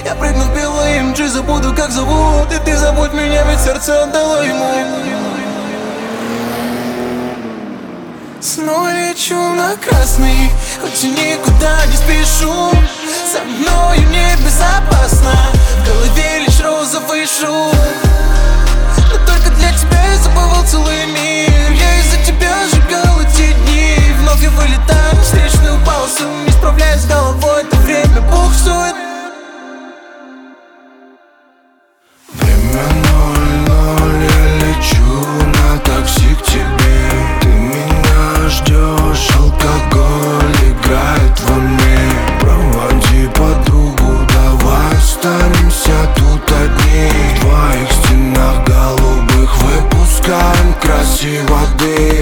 Я прыгну в белый MG, забуду как зовут. И ты забудь меня, ведь сердце отдало ему. Снова лечу на красный, хоть и никуда не спешу. Со мною небезопасно, в голове лишь розовый шум. Но только для тебя я забывал целый мир. Я из-за тебя сжигал эти дни. Вновь я вылетаю на встречную полосу, не справляюсь с головой, это время буксует. Время 00, я лечу на такси к тебе. Ты меня ждешь, алкоголь играет во мне. Проводи подругу, давай останемся тут одни. В твоих стенах голубых выпускаем красивой воды.